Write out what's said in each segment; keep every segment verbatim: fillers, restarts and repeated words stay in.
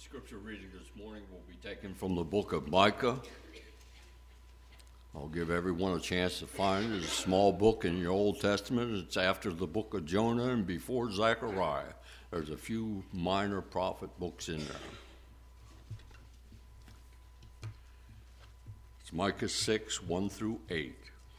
Scripture reading this morning will be taken from the book of Micah. I'll give everyone a chance to find it. It's a small book in your Old Testament. It's after the book of Jonah and before Zechariah. There's a few minor prophet books in there. It's Micah six, one through eight.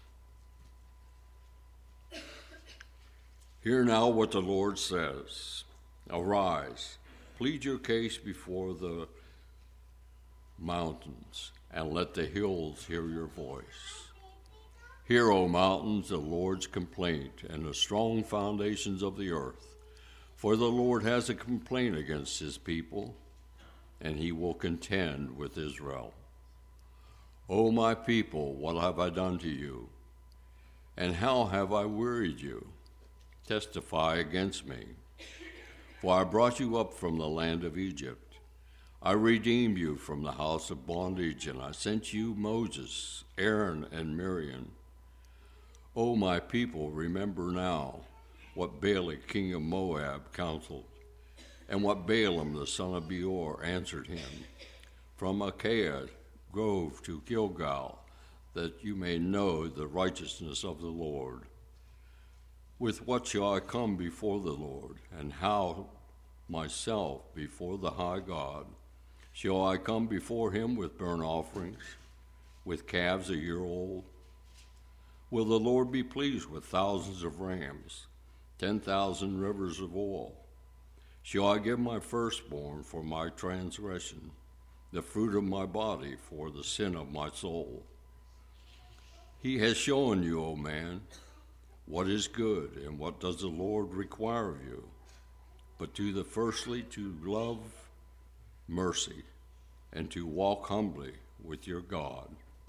Hear now what the Lord says. Arise, plead your case before the mountains, and let the hills hear your voice. Hear, O mountains, the Lord's complaint, and the strong foundations of the earth. For the Lord has a complaint against his people, and he will contend with Israel. O my people, what have I done to you? And how have I wearied you? Testify against me. For I brought you up from the land of Egypt. I redeemed you from the house of bondage, and I sent you Moses, Aaron, and Miriam. O my people, remember now what Balak, king of Moab, counseled, and what Balaam, the son of Beor, answered him. From Achaia Grove to Gilgal, that you may know the righteousness of the Lord. With what shall I come before the Lord, and how myself before the high God? Shall I come before him with burnt offerings, with calves a year old? Will the Lord be pleased with thousands of rams, ten thousand rivers of oil? Shall I give my firstborn for my transgression, the fruit of my body for the sin of my soul? He has shown you, O man, what is good, and what does the Lord require of you? But to the firstly to love mercy, and to walk humbly with your God.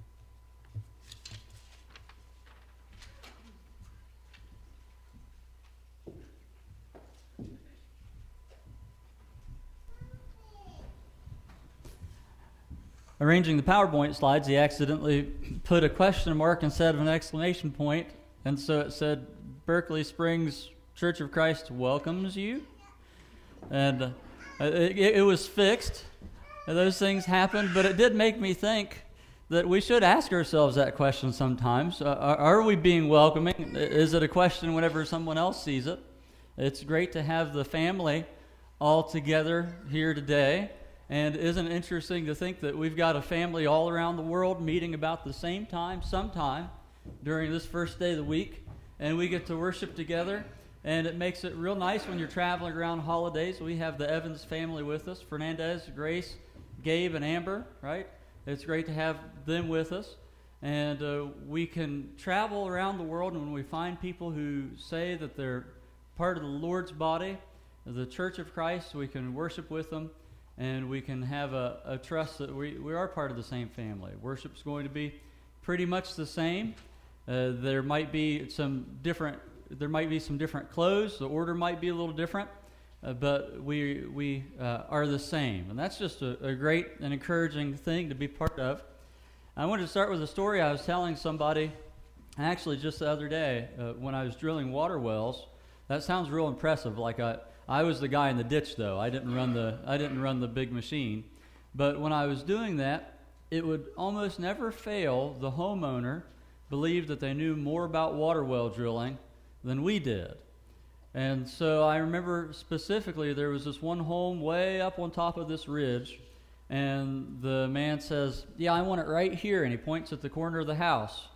Arranging the PowerPoint slides, he accidentally put a question mark instead of an exclamation point, and so it said, Berkeley Springs Church of Christ welcomes you. And uh, it, it was fixed. And those things happened, but it did make me think that we should ask ourselves that question sometimes. Uh, are, are we being welcoming? Is it a question whenever someone else sees it? It's great to have the family all together here today. And isn't it interesting to think that we've got a family all around the world meeting about the same time, sometime, during this first day of the week, and we get to worship together, and it makes it real nice when you're traveling around holidays. We have the Evans family with us, Fernandez, Grace, Gabe, and Amber, right? It's great to have them with us, and uh, we can travel around the world, and when we find people who say that they're part of the Lord's body, the Church of Christ, we can worship with them, and we can have a, a trust that we, we are part of the same family. Worship's going to be pretty much the same. Uh, there might be some different. There might be some different clothes. The order might be a little different, uh, but we we uh, are the same, and that's just a, a great and encouraging thing to be part of. I wanted to start with a story I was telling somebody, actually just the other day uh, when I was drilling water wells. That sounds real impressive. Like I I was the guy in the ditch, though. I didn't run the I didn't run the big machine, but when I was doing that, it would almost never fail. The homeowner believed that they knew more about water well drilling than we did. And so I remember specifically there was this one home way up on top of this ridge, and the man says, yeah, I want it right here, and he points at the corner of the house.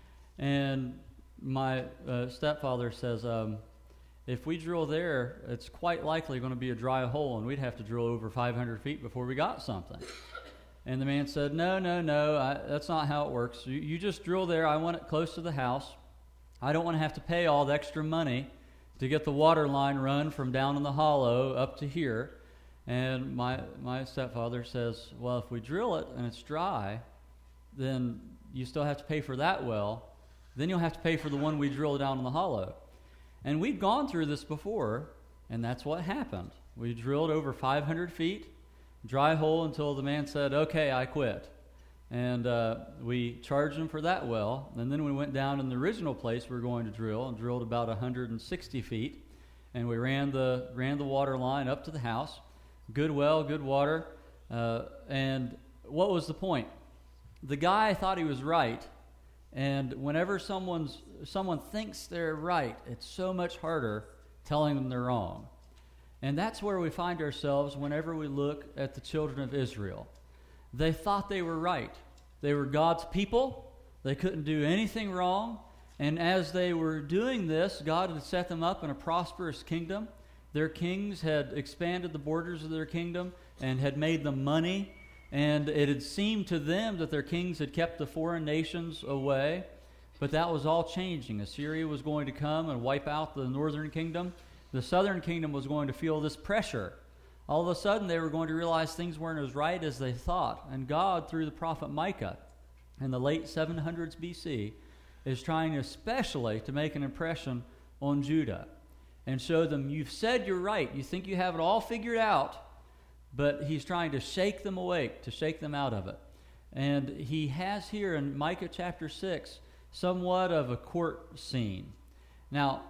And my uh, stepfather says, um, if we drill there, it's quite likely going to be a dry hole, and we'd have to drill over five hundred feet before we got something. And the man said, no, no, no, I, that's not how it works. You, you just drill there. I want it close to the house. I don't want to have to pay all the extra money to get the water line run from down in the hollow up to here. And my my stepfather says, well, if we drill it and it's dry, then you still have to pay for that well. Then you'll have to pay for the one we drill down in the hollow. And we'd gone through this before, and that's what happened. We drilled over five hundred feet. Dry hole until the man said, okay, I quit. And uh, we charged him for that well. And then we went down in the original place we were going to drill and drilled about one hundred sixty feet. And we ran the ran the water line up to the house. good well, good water. Uh, and what was the point? The guy thought he was right, and whenever someone's someone thinks they're right, it's so much harder telling them they're wrong. And that's where we find ourselves whenever we look at the children of Israel. They thought they were right. They were God's people. They couldn't do anything wrong. And as they were doing this, God had set them up in a prosperous kingdom. Their kings had expanded the borders of their kingdom and had made them money. And it had seemed to them that their kings had kept the foreign nations away. But that was all changing. Assyria was going to come and wipe out the northern kingdom. The southern kingdom was going to feel this pressure. All of a sudden, they were going to realize things weren't as right as they thought. And God, through the prophet Micah, in the late seven hundreds B C, is trying especially to make an impression on Judah and show them, you've said you're right. You think you have it all figured out. But he's trying to shake them awake, to shake them out of it. And he has here in Micah chapter six somewhat of a court scene. Now,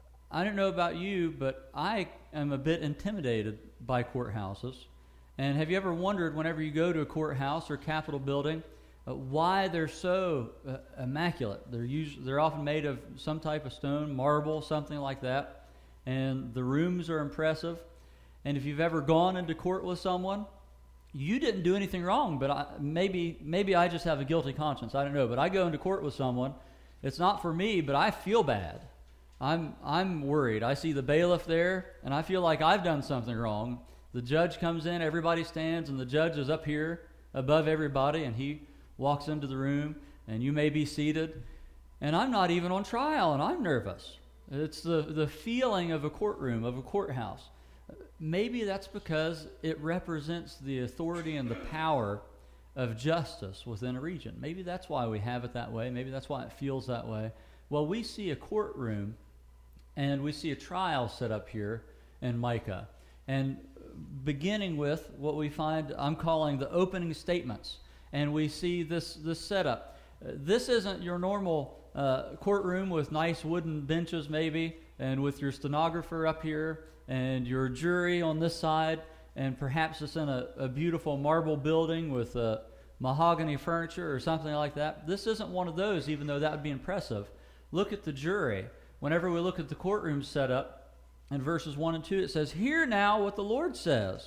I don't know about you, but I am a bit intimidated by courthouses. And have you ever wondered, whenever you go to a courthouse or Capitol building, uh, why they're so uh, immaculate? They're usually, they're often made of some type of stone, marble, something like that. And the rooms are impressive. And if you've ever gone into court with someone, you didn't do anything wrong, but I, maybe maybe I just have a guilty conscience. I don't know. But I go into court with someone. It's not for me, but I feel bad. I'm I'm worried. I see the bailiff there, and I feel like I've done something wrong. The judge comes in, everybody stands, and the judge is up here above everybody, and he walks into the room, and you may be seated. And I'm not even on trial, and I'm nervous. It's the, the feeling of a courtroom, of a courthouse. Maybe that's because it represents the authority and the power of justice within a region. Maybe that's why we have it that way. Maybe that's why it feels that way. Well, we see a courtroom, and we see a trial set up here in Micah. And beginning with what we find, I'm calling the opening statements. And we see this, this setup. Uh, this isn't your normal uh, courtroom with nice wooden benches maybe, and with your stenographer up here, and your jury on this side, and perhaps it's in a, a beautiful marble building with uh, mahogany furniture or something like that. This isn't one of those, even though that would be impressive. Look at the jury. Whenever we look at the courtroom setup, in verses one and two, it says, "Hear now what the Lord says.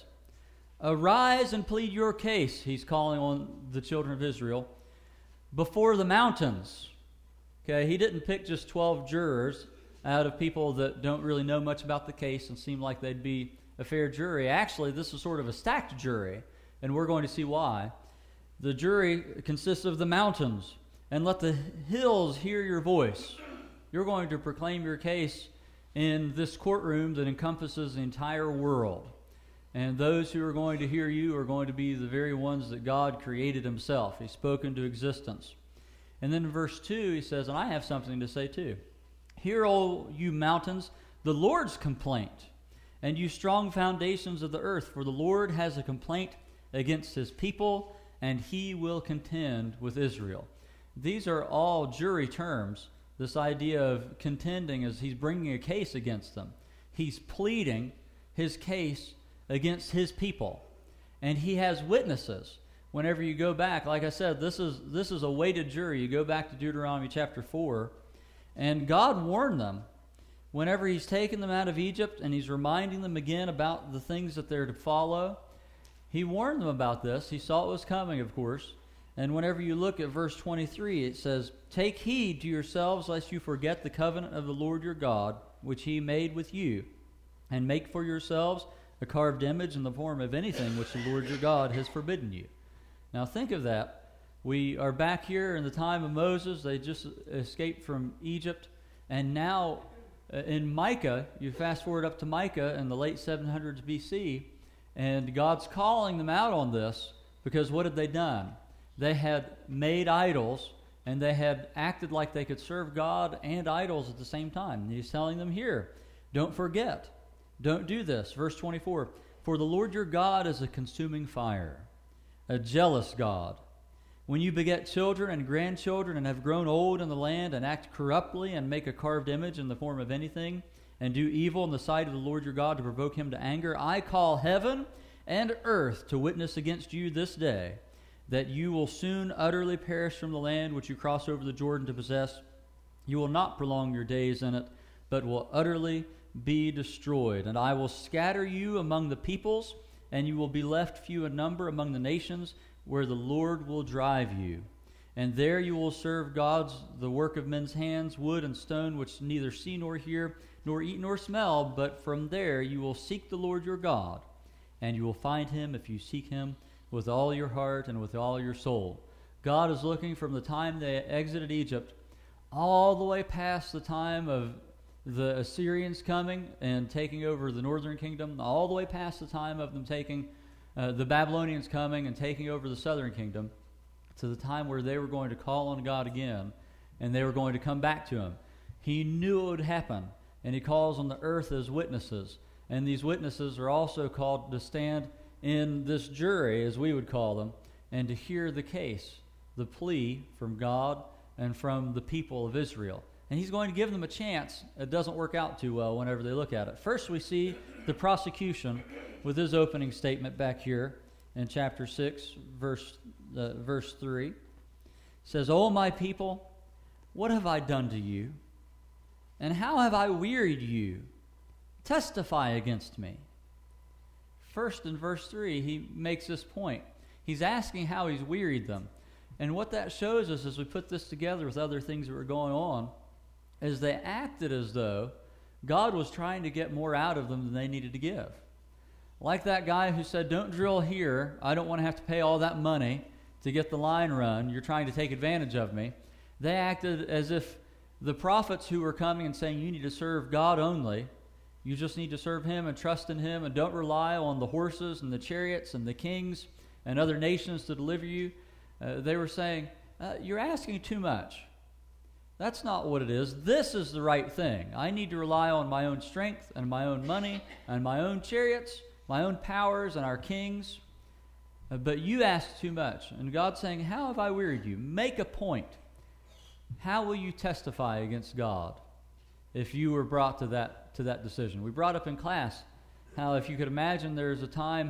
Arise and plead your case," he's calling on the children of Israel, "before the mountains." Okay, he didn't pick just twelve jurors out of people that don't really know much about the case and seem like they'd be a fair jury. Actually, this is sort of a stacked jury, and we're going to see why. The jury consists of the mountains, and let the hills hear your voice. You're going to proclaim your case in this courtroom that encompasses the entire world. And those who are going to hear you are going to be the very ones that God created himself. He spoke into existence. And then in verse two, he says, and I have something to say too. "Hear, O you mountains, the Lord's complaint, and you strong foundations of the earth, for the Lord has a complaint against his people, and he will contend with Israel." These are all jury terms, this idea of contending as he's bringing a case against them. He's pleading his case against his people, and he has witnesses. Whenever you go back, like I said, this is this is a weighted jury. You go back to Deuteronomy chapter four, and God warned them whenever he's taken them out of Egypt and he's reminding them again about the things that they're to follow. He warned them about this. He saw it was coming, of course. And whenever you look at verse twenty-three, it says, "Take heed to yourselves lest you forget the covenant of the Lord your God, which he made with you, and make for yourselves a carved image in the form of anything which the Lord your God has forbidden you." Now think of that. We are back here in the time of Moses. They just escaped from Egypt. And now uh, in Micah, you fast forward up to Micah in the late seven hundreds B C, and God's calling them out on this because what had they done? They had made idols, and they had acted like they could serve God and idols at the same time. And he's telling them here, don't forget. Don't do this. Verse twenty-four, "For the Lord your God is a consuming fire, a jealous God. When you beget children and grandchildren and have grown old in the land and act corruptly and make a carved image in the form of anything and do evil in the sight of the Lord your God to provoke him to anger, I call heaven and earth to witness against you this day, that you will soon utterly perish from the land which you cross over the Jordan to possess. You will not prolong your days in it, but will utterly be destroyed. And I will scatter you among the peoples, and you will be left few in number among the nations, where the Lord will drive you. And there you will serve gods, the work of men's hands, wood and stone, which neither see nor hear, nor eat nor smell. But from there you will seek the Lord your God, and you will find him if you seek him with all your heart and with all your soul. God is looking from the time they exited Egypt all the way past the time of the Assyrians coming and taking over the northern kingdom, all the way past the time of them taking uh, the Babylonians coming and taking over the southern kingdom, to the time where they were going to call on God again, and they were going to come back to him. He knew it would happen, and he calls on the earth as witnesses. And these witnesses are also called to stand in this jury, as we would call them, and to hear the case, the plea from God and from the people of Israel. And he's going to give them a chance. It doesn't work out too well whenever they look at it. First, we see the prosecution with his opening statement back here in chapter six, verse uh, verse three. It says, "O my people, what have I done to you? And how have I wearied you? Testify against me." First, in verse three, he makes this point. He's asking how he's wearied them. And what that shows us, as we put this together with other things that were going on, is they acted as though God was trying to get more out of them than they needed to give. Like that guy who said, "Don't drill here. I don't want to have to pay all that money to get the line run. You're trying to take advantage of me." They acted as if the prophets who were coming and saying, "You need to serve God only. You just need to serve him and trust in him, and don't rely on the horses and the chariots and the kings and other nations to deliver you." Uh, they were saying, uh, "You're asking too much. That's not what it is. This is the right thing. I need to rely on my own strength and my own money and my own chariots, my own powers and our kings. Uh, but you ask too much." And God's saying, "How have I wearied you? Make a point. How will you testify against God if you were brought to that to that decision?" We brought up in class how, if you could imagine, there's a time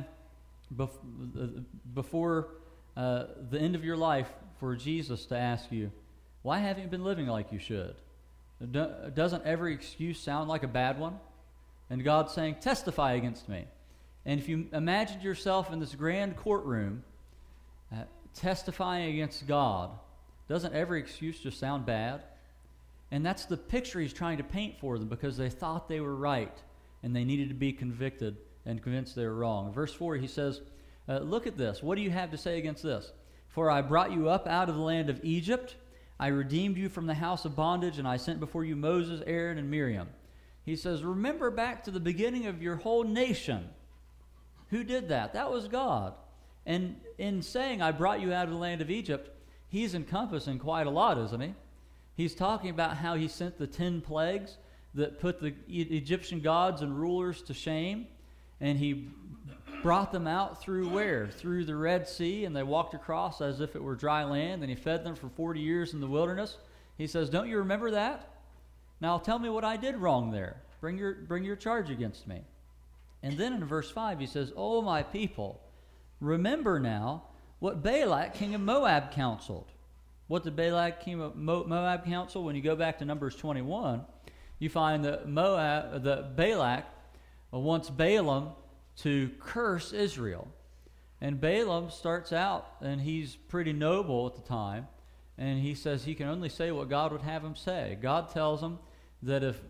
bef- before uh, the end of your life for Jesus to ask you, "Why haven't you been living like you should?" Do- doesn't every excuse sound like a bad one? And God's saying, "Testify against me." And if you imagined yourself in this grand courtroom uh, testifying against God, doesn't every excuse just sound bad? And that's the picture he's trying to paint for them, because they thought they were right and they needed to be convicted and convinced they were wrong. In verse four, he says, uh, look at this. What do you have to say against this? "For I brought you up out of the land of Egypt. I redeemed you from the house of bondage, and I sent before you Moses, Aaron, and Miriam." He says, remember back to the beginning of your whole nation. Who did that? That was God. And in saying, "I brought you out of the land of Egypt," he's encompassing quite a lot, isn't he? He's talking about how he sent the ten plagues that put the Egyptian gods and rulers to shame, and he brought them out through where? Through the Red Sea, and they walked across as if it were dry land, and he fed them for forty years in the wilderness. He says, "Don't you remember that? Now tell me what I did wrong there. Bring your, bring your charge against me." And then in verse five he says, "O my people, remember now what Balak king of Moab counseled." What did Balak king of Moab counsel? When you go back to Numbers twenty-one, you find that Moab, that Balak wants Balaam to curse Israel. And Balaam starts out, and he's pretty noble at the time, and he says he can only say what God would have him say. God tells him that if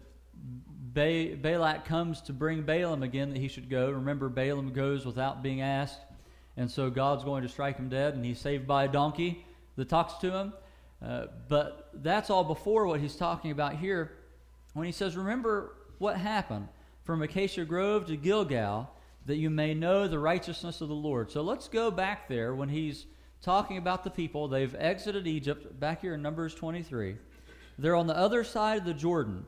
ba- Balak comes to bring Balaam again, that he should go. Remember, Balaam goes without being asked, and so God's going to strike him dead, and he's saved by a donkey that talks to him. Uh, but that's all before what he's talking about here when he says, "Remember what happened from Acacia Grove to Gilgal, that you may know the righteousness of the Lord." So let's go back there when he's talking about the people. They've exited Egypt, back here in Numbers twenty-three. They're on the other side of the Jordan.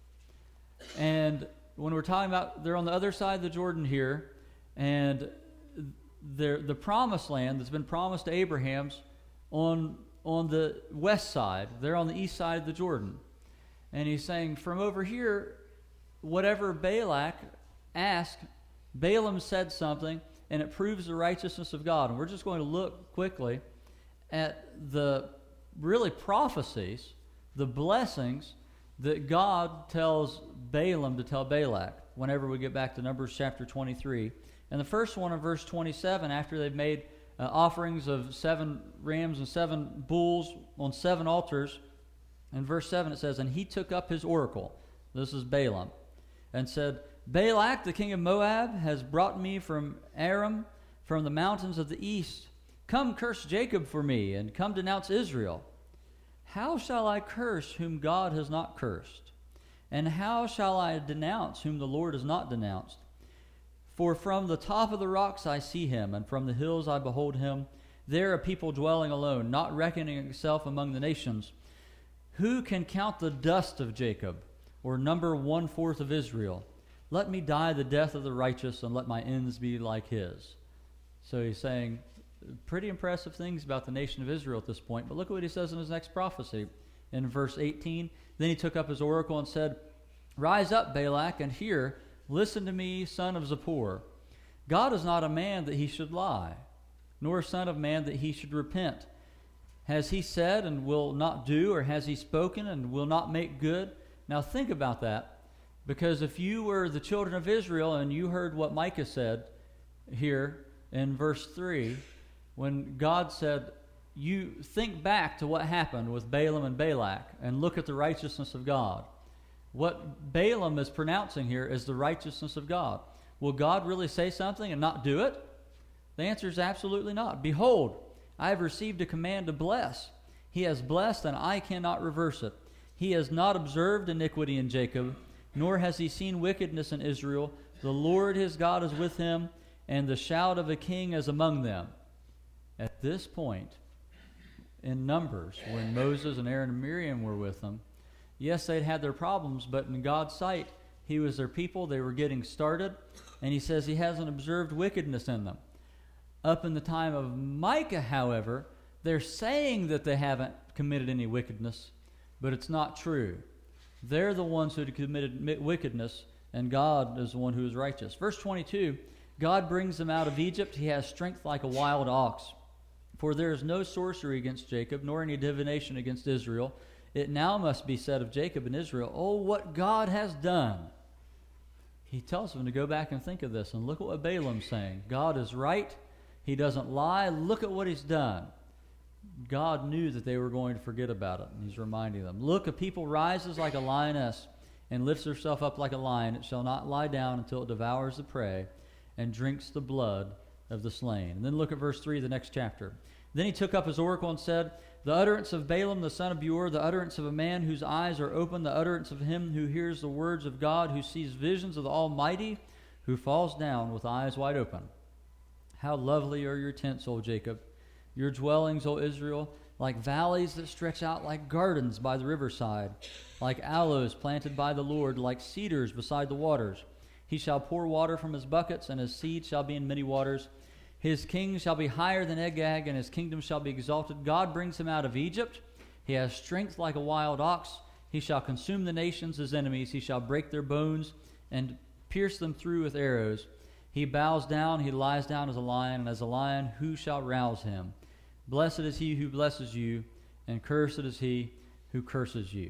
And when we're talking about they're on the other side of the Jordan here, and they're, the promised land that's been promised to Abraham's on, on the west side. They're on the east side of the Jordan. And he's saying, from over here, whatever Balak asked, Balaam said something, and it proves the righteousness of God. And we're just going to look quickly at the really prophecies, the blessings that God tells Balaam to tell Balak whenever we get back to Numbers chapter twenty-three. And the first one in verse twenty-seven, after they've made uh, offerings of seven rams and seven bulls on seven altars, in verse seven it says, "And he took up his oracle," this is Balaam, "and said, Balak, the king of Moab, has brought me from Aram, from the mountains of the east. Come curse Jacob for me, and come denounce Israel. How shall I curse whom God has not cursed? And how shall I denounce whom the Lord has not denounced? For from the top of the rocks I see him, and from the hills I behold him. There a people dwelling alone, not reckoning himself among the nations. Who can count the dust of Jacob, or number one-fourth of Israel? Let me die the death of the righteous, and let my ends be like his." So he's saying pretty impressive things about the nation of Israel at this point. But look at what he says in his next prophecy in verse eighteen. "Then he took up his oracle and said, Rise up, Balak, and hear. Listen to me, son of Zippor. God is not a man that he should lie, nor a son of man that he should repent. Has he said and will not do, or has he spoken and will not make good?" Now think about that, because if you were the children of Israel and you heard what Micah said here in verse three, when God said, you think back to what happened with Balaam and Balak and look at the righteousness of God. What Balaam is pronouncing here is the righteousness of God. Will God really say something and not do it? The answer is absolutely not. "Behold, I have received a command to bless. He has blessed, and I cannot reverse it. He has not observed iniquity in Jacob, nor has he seen wickedness in Israel. The Lord his God is with him, and the shout of a king is among them." At this point in Numbers, when Moses and Aaron and Miriam were with them, yes, they'd had their problems, but in God's sight, he was their people. They were getting started, and he says he hasn't observed wickedness in them. Up in the time of Micah, however, they're saying that they haven't committed any wickedness, but it's not true. They're the ones who had committed wickedness, and God is the one who is righteous. Verse twenty-two, "God brings them out of Egypt. He has strength like a wild ox. For there is no sorcery against Jacob, nor any divination against Israel. It now must be said of Jacob and Israel, oh, what God has done." He tells them to go back and think of this, and look at what Balaam's saying. God is right. He doesn't lie. Look at what he's done. God knew that they were going to forget about it, and he's reminding them. "Look, a people rises like a lioness and lifts herself up like a lion. It shall not lie down until it devours the prey and drinks the blood of the slain." And then look at verse three of the next chapter. "Then he took up his oracle and said, The utterance of Balaam the son of Beor, the utterance of a man whose eyes are open, the utterance of him who hears the words of God, who sees visions of the Almighty, who falls down with eyes wide open. How lovely are your tents, O Jacob, your dwellings, O Israel, like valleys that stretch out like gardens by the riverside, like aloes planted by the Lord, like cedars beside the waters. He shall pour water from his buckets, and his seed shall be in many waters. His king shall be higher than Agag, and his kingdom shall be exalted. God brings him out of Egypt. He has strength like a wild ox. He shall consume the nations, his enemies. He shall break their bones and pierce them through with arrows. He bows down, he lies down as a lion, and as a lion, who shall rouse him? Blessed is he who blesses you, and cursed is he who curses you."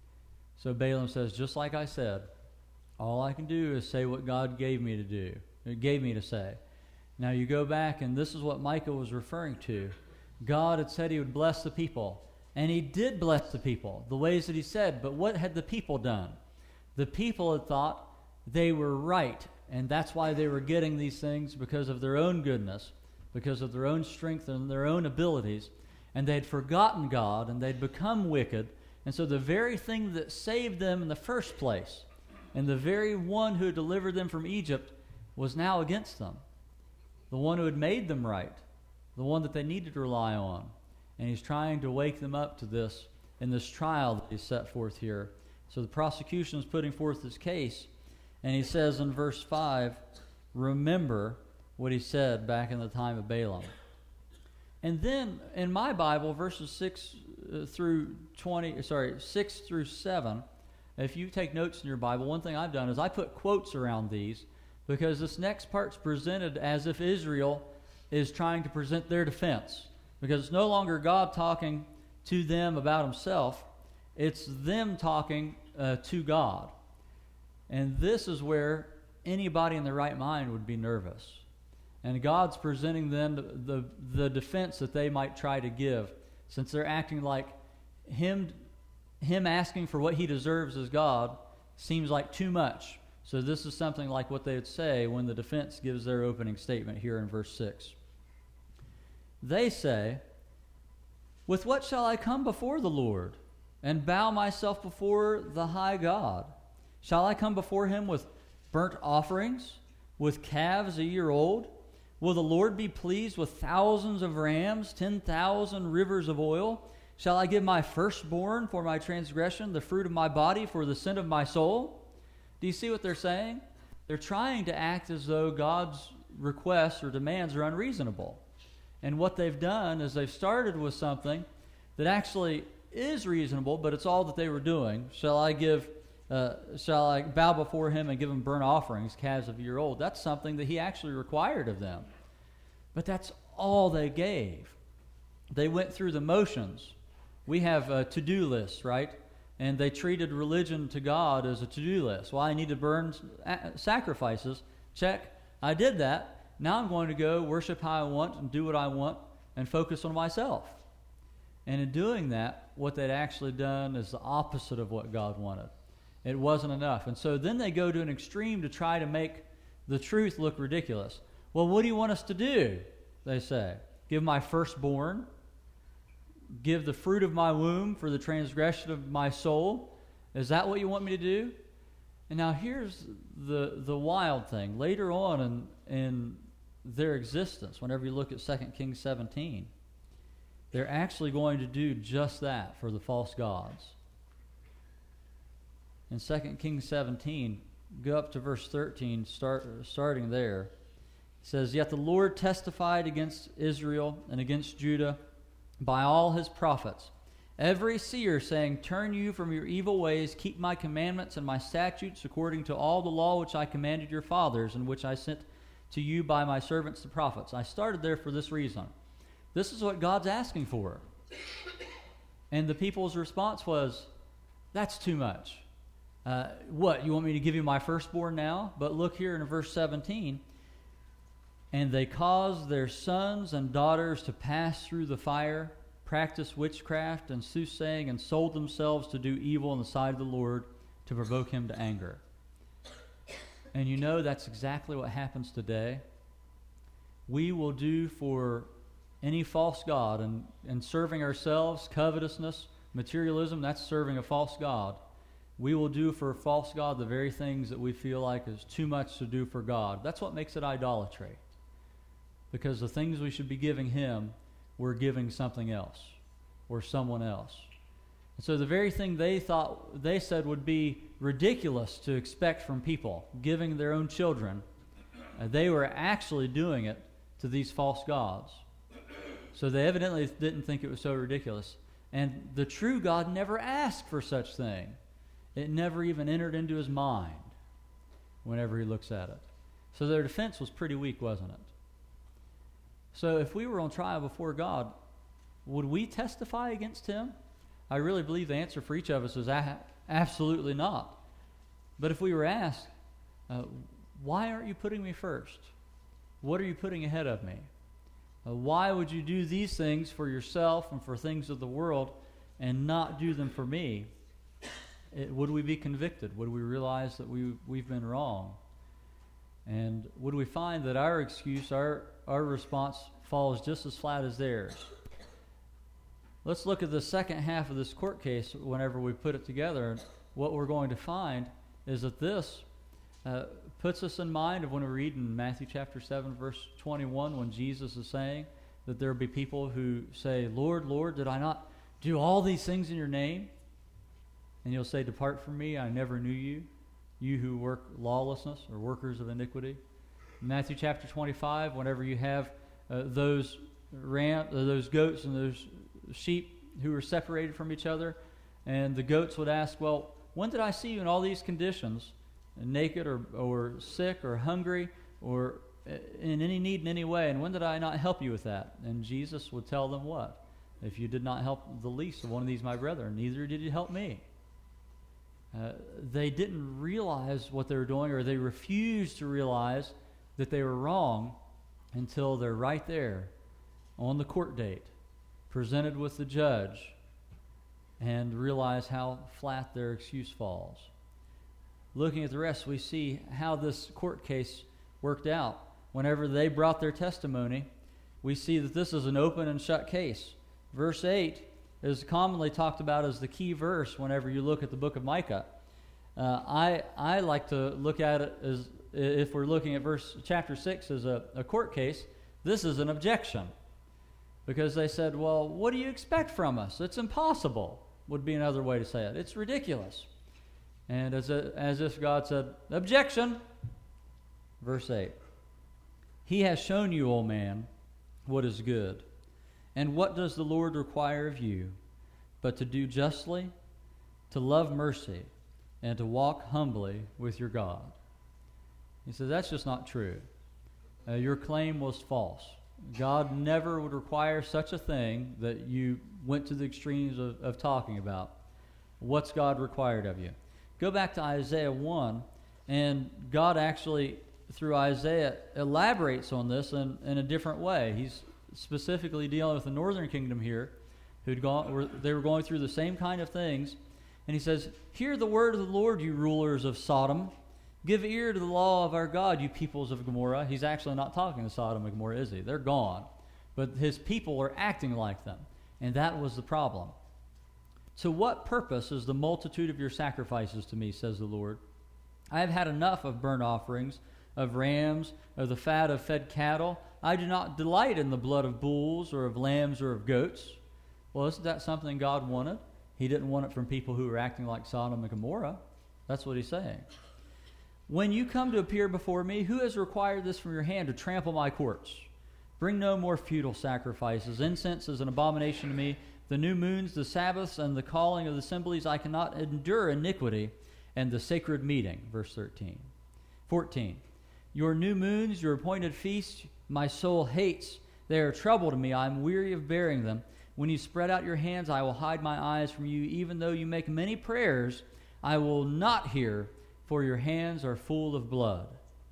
So Balaam says, just like I said, all I can do is say what God gave me to do, or gave me to say. Now you go back, and this is what Micah was referring to. God had said he would bless the people, and he did bless the people, the ways that he said, but what had the people done? The people had thought they were right, and that's why they were getting these things, because of their own goodness, because of their own strength and their own abilities, and they'd forgotten God, and they'd become wicked, and so the very thing that saved them in the first place, and the very one who delivered them from Egypt, was now against them. The one who had made them right, the one that they needed to rely on. And he's trying to wake them up to this in this trial that he's set forth here. So the prosecution is putting forth his case, and he says in verse five, remember what he said back in the time of Balaam. And then in my Bible, verses six through twenty, sorry, six through seven, if you take notes in your Bible, one thing I've done is I put quotes around these because this next part's presented as if Israel is trying to present their defense, because it's no longer God talking to them about himself, it's them talking uh, to God. And this is where anybody in their right mind would be nervous. And God's presenting them the, the, the defense that they might try to give, since they're acting like him, him asking for what he deserves as God seems like too much. So this is something like what they would say when the defense gives their opening statement here in verse six. They say, "With what shall I come before the Lord and bow myself before the high God? Shall I come before him with burnt offerings, with calves a year old? Will the Lord be pleased with thousands of rams, ten thousand rivers of oil? Shall I give my firstborn for my transgression, the fruit of my body for the sin of my soul?" Do you see what they're saying? They're trying to act as though God's requests or demands are unreasonable. And what they've done is they've started with something that actually is reasonable, but it's all that they were doing. Shall I give, uh, shall I bow before him and give him burnt offerings, calves of a year old? That's something that he actually required of them. But that's all they gave. They went through the motions. We have a to-do list, right? And they treated religion to God as a to-do list. Well, I need to burn sacrifices. Check. I did that. Now I'm going to go worship how I want and do what I want and focus on myself. And in doing that, what they'd actually done is the opposite of what God wanted. It wasn't enough. And so then they go to an extreme to try to make the truth look ridiculous. Well, what do you want us to do? They say. Give my firstborn. Give the fruit of my womb for the transgression of my soul. Is that what you want me to do? And now here's the the wild thing. Later on in, in their existence, whenever you look at Second Kings seventeen, they're actually going to do just that for the false gods. In Second Kings seventeen, go up to verse thirteen, start, starting there. It says, "Yet the Lord testified against Israel and against Judah by all his prophets, every seer, saying, Turn you from your evil ways, keep my commandments and my statutes according to all the law which I commanded your fathers and which I sent to you by my servants the prophets." I started there for this reason. This is what God's asking for. And the people's response was, that's too much. Uh, what, you want me to give you my firstborn now? But look here in verse seventeen. "And they caused their sons and daughters to pass through the fire, practiced witchcraft and soothsaying, and sold themselves to do evil in the sight of the Lord to provoke him to anger." And you know that's exactly what happens today. We will do for any false god, and, and serving ourselves, covetousness, materialism, that's serving a false god. We will do for a false god the very things that we feel like is too much to do for God. That's what makes it idolatry. Because the things we should be giving him, we're giving something else or someone else. And so the very thing they thought, they said would be ridiculous to expect from people, giving their own children, uh, they were actually doing it to these false gods. So they evidently didn't think it was so ridiculous. And the true God never asked for such thing. It never even entered into his mind whenever he looks at it. So their defense was pretty weak, wasn't it? So if we were on trial before God, would we testify against him? I really believe the answer for each of us is a- absolutely not. But if we were asked, uh, why aren't you putting me first? What are you putting ahead of me? Uh, why would you do these things for yourself and for things of the world and not do them for me? It, would we be convicted? Would we realize that we, we've been wrong? And would we find that our excuse, our, our response falls just as flat as theirs? Let's look at the second half of this court case whenever we put it together. What we're going to find is that this uh, puts us in mind of when we read in Matthew chapter seven, verse twenty-one, when Jesus is saying that there will be people who say, Lord, Lord, did I not do all these things in your name? And you'll say, depart from me, I never knew you, you who work lawlessness or workers of iniquity. In Matthew chapter twenty-five, whenever you have uh, those ram, uh, those goats and those sheep who were separated from each other, and the goats would ask, well, when did I see you in all these conditions? naked or, or sick or hungry or in any need in any way? And when did I not help you with that? And Jesus would tell them what? If you did not help the least of one of these my brethren, neither did you help me. Uh, they didn't realize what they were doing, or they refused to realize that they were wrong until they're right there on the court date, presented with the judge, and realize how flat their excuse falls. Looking at the rest, we see how this court case worked out. Whenever they brought their testimony, we see that this is an open and shut case. Verse eight is commonly talked about as the key verse whenever you look at the book of Micah. Uh, I I like to look at it as, if we're looking at verse chapter six as a, a court case, this is an objection. Because they said, well, what do you expect from us? It's impossible, would be another way to say it. It's ridiculous. And as, a, as if God said, objection. Verse eight. He has shown you, O man, what is good. And what does the Lord require of you, but to do justly, to love mercy, and to walk humbly with your God? He said, that's just not true. Uh, your claim was false. God never would require such a thing that you went to the extremes of, of talking about. What's God required of you? Go back to Isaiah one, and God actually, through Isaiah, elaborates on this in, in a different way. He's specifically dealing with the northern kingdom here, who'd gone, were, they were going through the same kind of things. And he says, hear the word of the Lord, you rulers of Sodom. Give ear to the law of our God, you peoples of Gomorrah. He's actually not talking to Sodom and Gomorrah, is he? They're gone. But his people are acting like them. And that was the problem. To what purpose is the multitude of your sacrifices to me, says the Lord? I have had enough of burnt offerings, of rams, of the fat of fed cattle. I do not delight in the blood of bulls or of lambs or of goats. Well, isn't that something God wanted? He didn't want it from people who were acting like Sodom and Gomorrah. That's what he's saying. When you come to appear before me, who has required this from your hand to trample my courts? Bring no more futile sacrifices. Incense is an abomination to me. The new moons, the Sabbaths, and the calling of the assemblies, I cannot endure iniquity, and the sacred meeting. Verse thirteen. fourteen. Your new moons, your appointed feasts, my soul hates. They are trouble to me. I am weary of bearing them. When you spread out your hands, I will hide my eyes from you. Even though you make many prayers, I will not hear, for your hands are full of blood.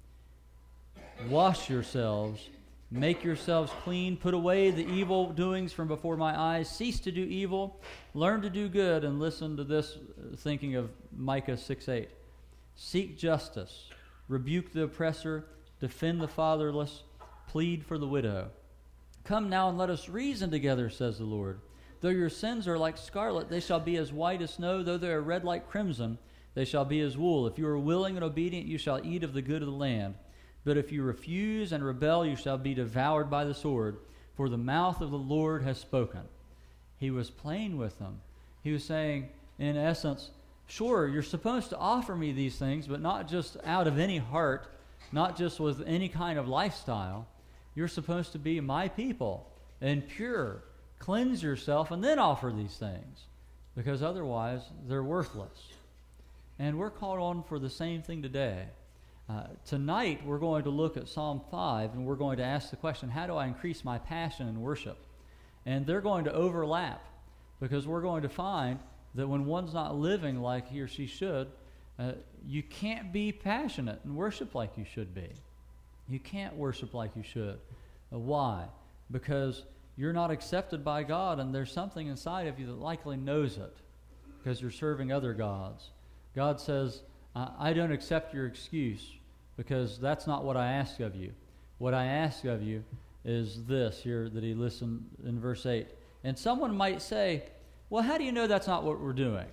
Wash yourselves, make yourselves clean, put away the evil doings from before my eyes. Cease to do evil, learn to do good, and listen to this, thinking of Micah six eight. Seek justice, rebuke the oppressor, defend the fatherless, plead for the widow. Come now and let us reason together, says the Lord. Though your sins are like scarlet, they shall be as white as snow. Though they are red like crimson, they shall be as wool. If you are willing and obedient, you shall eat of the good of the land. But if you refuse and rebel, you shall be devoured by the sword. For the mouth of the Lord has spoken. He was playing with them. He was saying, in essence, sure, you're supposed to offer me these things, but not just out of any heart, not just with any kind of lifestyle. You're supposed to be my people and pure. Cleanse yourself and then offer these things, because otherwise they're worthless. And we're called on for the same thing today. Uh, tonight we're going to look at Psalm five, and we're going to ask the question, how do I increase my passion in worship? And they're going to overlap, because we're going to find that when one's not living like he or she should, uh, you can't be passionate and worship like you should be. You can't worship like you should. Uh, why? Because you're not accepted by God, and there's something inside of you that likely knows it, because you're serving other gods. God says, I don't accept your excuse, because that's not what I ask of you. What I ask of you is this here that he listened in verse eight. And someone might say, well, how do you know that's not what we're doing?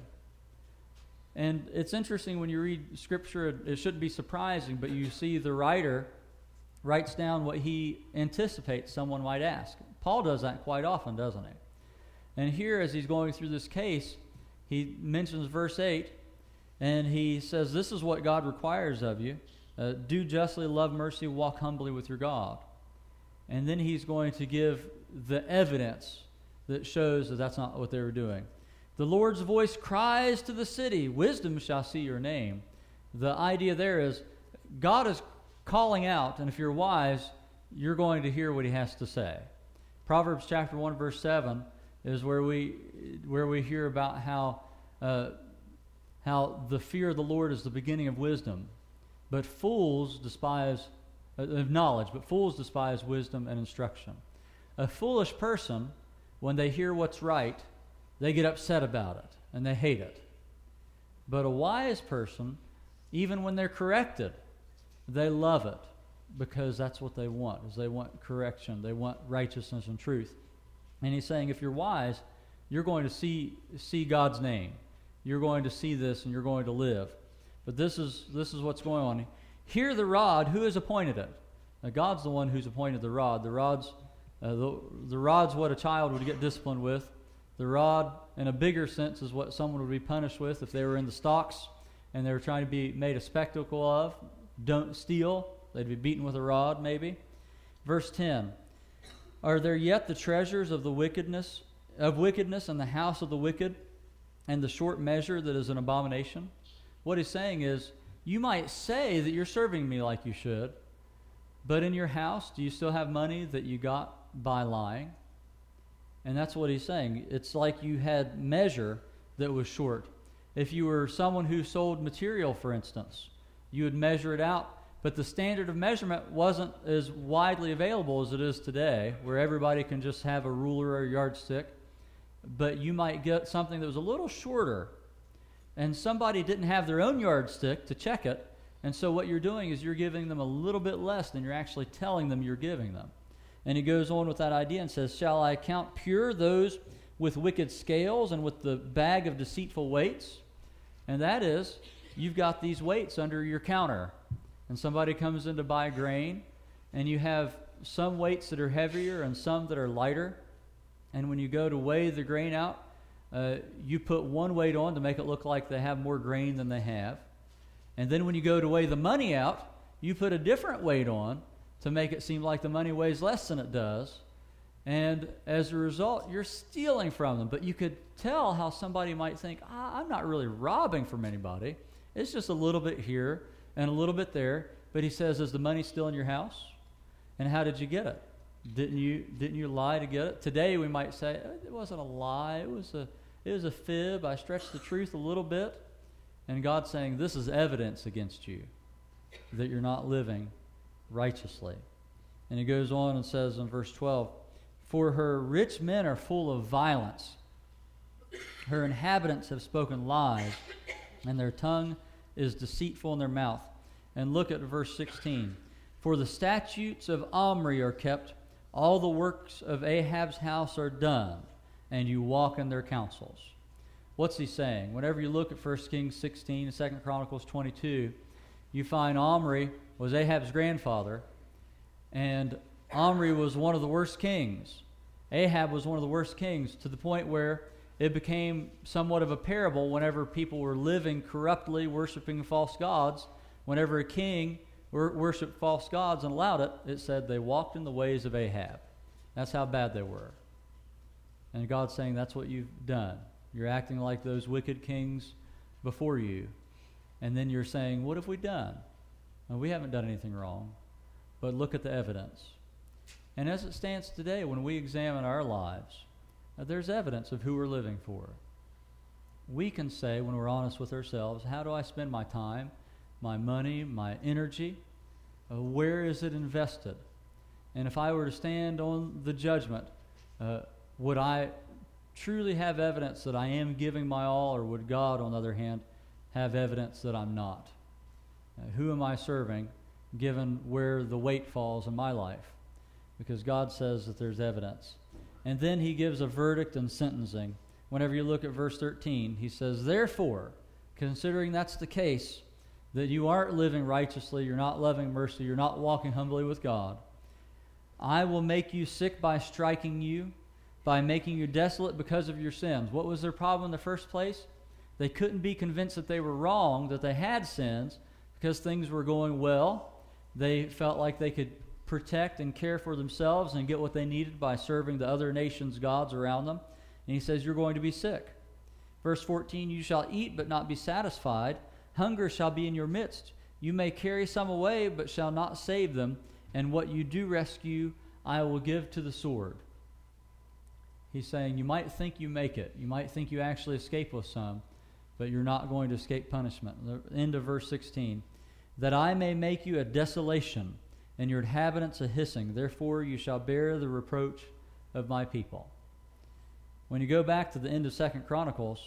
And it's interesting when you read Scripture, it, it shouldn't be surprising, but you see the writer writes down what he anticipates someone might ask. Paul does that quite often, doesn't he? And here, as he's going through this case, he mentions verse eight, and he says, this is what God requires of you. Uh, do justly, love mercy, walk humbly with your God. And then he's going to give the evidence that shows that that's not what they were doing. The Lord's voice cries to the city, wisdom shall see your name. The idea there is God is calling out, and if you're wise, you're going to hear what he has to say. Proverbs chapter one, verse seven is where we where we hear about how uh, how the fear of the Lord is the beginning of wisdom, but fools despise uh, of knowledge, but fools despise wisdom and instruction. A foolish person, when they hear what's right, they get upset about it and they hate it. But a wise person, even when they're corrected, they love it because that's what they want, is they want correction, they want righteousness and truth. And he's saying, if you're wise, you're going to see see God's name. You're going to see this and you're going to live. But this is this is what's going on. Hear the rod, who has appointed it? Now, God's the one who's appointed the rod. The rod's uh, the, the rod's what a child would get disciplined with. The rod, in a bigger sense, is what someone would be punished with if they were in the stocks and they were trying to be made a spectacle of. Don't steal. They'd be beaten with a rod, maybe. Verse ten. Are there yet the treasures of the wickedness of wickedness in the house of the wicked, and the short measure that is an abomination? What he's saying is, you might say that you're serving me like you should, but in your house, do you still have money that you got by lying? And that's what he's saying. It's like you had measure that was short. If you were someone who sold material, for instance, you would measure it out, but the standard of measurement wasn't as widely available as it is today, where everybody can just have a ruler or a yardstick. But you might get something that was a little shorter, and somebody didn't have their own yardstick to check it, and so what you're doing is you're giving them a little bit less than you're actually telling them you're giving them. And he goes on with that idea and says, shall I count pure those with wicked scales and with the bag of deceitful weights? And that is, you've got these weights under your counter, and somebody comes in to buy grain, and you have some weights that are heavier and some that are lighter. And when you go to weigh the grain out, uh, you put one weight on to make it look like they have more grain than they have. And then when you go to weigh the money out, you put a different weight on to make it seem like the money weighs less than it does. And as a result, you're stealing from them. But you could tell how somebody might think, ah, I'm not really robbing from anybody. It's just a little bit here and a little bit there. But he says, is the money still in your house? And how did you get it? Didn't you didn't you lie to get it? Today we might say, it wasn't a lie. It was a, it was a fib. I stretched the truth a little bit. And God's saying, this is evidence against you that you're not living righteously. And he goes on and says in verse twelve, for her rich men are full of violence. Her inhabitants have spoken lies, and their tongue is deceitful in their mouth. And look at verse sixteen. For the statutes of Omri are kept, all the works of Ahab's house are done, and you walk in their counsels. What's he saying? Whenever you look at First Kings sixteen and Second Chronicles twenty-two, you find Omri was Ahab's grandfather, and Omri was one of the worst kings. Ahab was one of the worst kings, to the point where it became somewhat of a parable whenever people were living corruptly, worshiping false gods. Whenever a king wor- worshiped false gods and allowed it, it said they walked in the ways of Ahab. That's how bad they were. And God's saying that's what you've done. You're acting like those wicked kings before you. And then you're saying, what have we done? Well, we haven't done anything wrong, but look at the evidence. And as it stands today, when we examine our lives, uh, there's evidence of who we're living for. We can say, when we're honest with ourselves, how do I spend my time, my money, my energy? Uh, where is it invested? And if I were to stand on the judgment, uh, would I truly have evidence that I am giving my all, or would God, on the other hand, have evidence that I'm not? Uh, who am I serving, given where the weight falls in my life? Because God says that there's evidence. And then he gives a verdict and sentencing. Whenever you look at verse thirteen, he says, therefore, considering that's the case, that you aren't living righteously, you're not loving mercy, you're not walking humbly with God, I will make you sick by striking you, by making you desolate because of your sins. What was their problem in the first place? They couldn't be convinced that they were wrong, that they had sins, because things were going well. They felt like they could protect and care for themselves and get what they needed by serving the other nations' gods around them. And he says, you're going to be sick. Verse fourteen, you shall eat but not be satisfied. Hunger shall be in your midst. You may carry some away, but shall not save them. And what you do rescue, I will give to the sword. He's saying you might think you make it. You might think you actually escape with some, but you're not going to escape punishment. The end of verse sixteen. That I may make you a desolation, and your inhabitants a hissing. Therefore you shall bear the reproach of my people. When you go back to the end of Second Chronicles,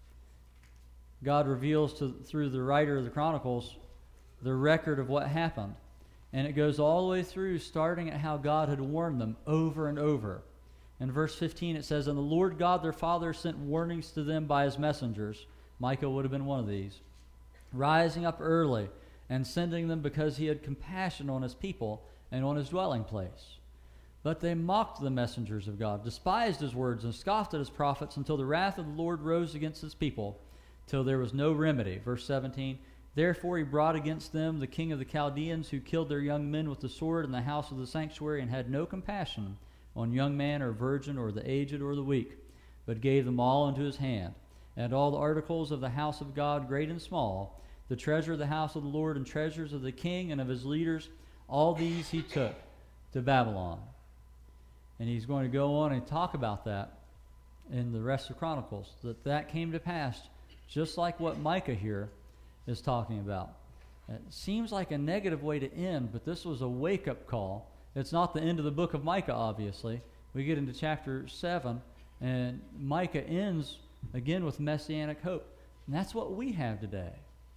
God reveals to, through the writer of the Chronicles the record of what happened. And it goes all the way through, starting at how God had warned them over and over. In verse fifteen it says, And the Lord God their father sent warnings to them by his messengers. Micah would have been one of these. Rising up early and sending them because he had compassion on his people and on his dwelling place. But they mocked the messengers of God, despised his words, and scoffed at his prophets until the wrath of the Lord rose against his people, till there was no remedy. Verse seventeen, Therefore he brought against them the king of the Chaldeans, who killed their young men with the sword in the house of the sanctuary, and had no compassion on young man or virgin or the aged or the weak, but gave them all into his hand. And all the articles of the house of God, great and small, the treasure of the house of the Lord and treasures of the king and of his leaders, all these he took to Babylon. And he's going to go on and talk about that in the rest of Chronicles, that that came to pass just like what Micah here is talking about. It seems like a negative way to end, but this was a wake-up call. It's not the end of the book of Micah, obviously. We get into chapter seven, and Micah ends again with messianic hope. And that's what we have today.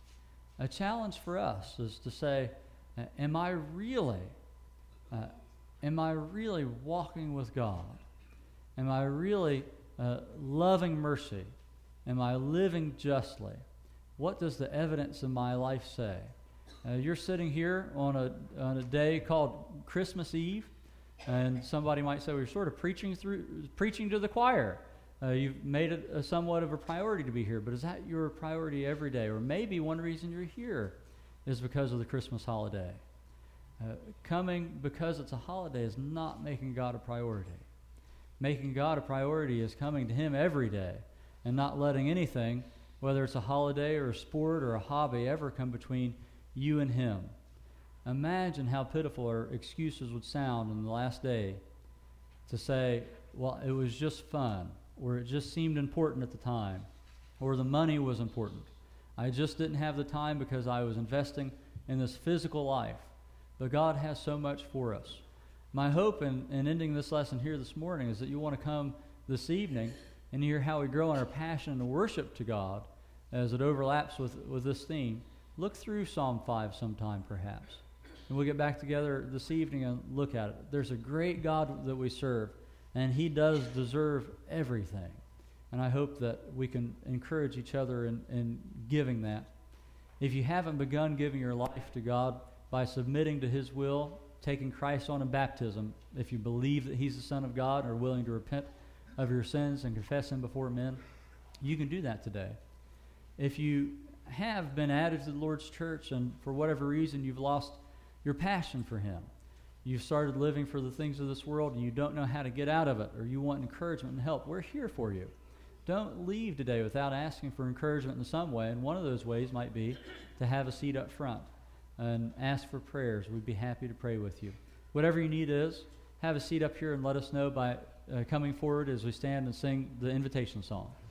A challenge for us is to say, am I really, uh, am I really walking with God? Am I really uh, loving mercy? Am I living justly? What does the evidence in my life say? Uh, you're sitting here on a on a day called Christmas Eve, and somebody might say, well, you're sort of preaching through preaching to the choir. Uh, you've made it a somewhat of a priority to be here, but is that your priority every day? Or maybe one reason you're here is because of the Christmas holiday. Uh, coming because it's a holiday is not making God a priority. Making God a priority is coming to him every day and not letting anything, whether it's a holiday or a sport or a hobby, ever come between you and him. Imagine how pitiful our excuses would sound in the last day to say, well, it was just fun, or it just seemed important at the time, or the money was important. I just didn't have the time because I was investing in this physical life. But God has so much for us. My hope in, in ending this lesson here this morning is that you want to come this evening and hear how we grow in our passion and worship to God as it overlaps with, with this theme. Look through Psalm five sometime, perhaps. And we'll get back together this evening and look at it. There's a great God that we serve, and he does deserve everything. And I hope that we can encourage each other in, in giving that. If you haven't begun giving your life to God by submitting to his will, taking Christ on in baptism, if you believe that he's the Son of God and are willing to repent of your sins and confess him before men, you can do that today. If you have been added to the Lord's church and for whatever reason you've lost your passion for him, you've started living for the things of this world and you don't know how to get out of it, or you want encouragement and help, we're here for you. Don't leave today without asking for encouragement in some way, and one of those ways might be to have a seat up front and ask for prayers. We'd be happy to pray with you. Whatever your need is, have a seat up here and let us know by uh, coming forward as we stand and sing the invitation song.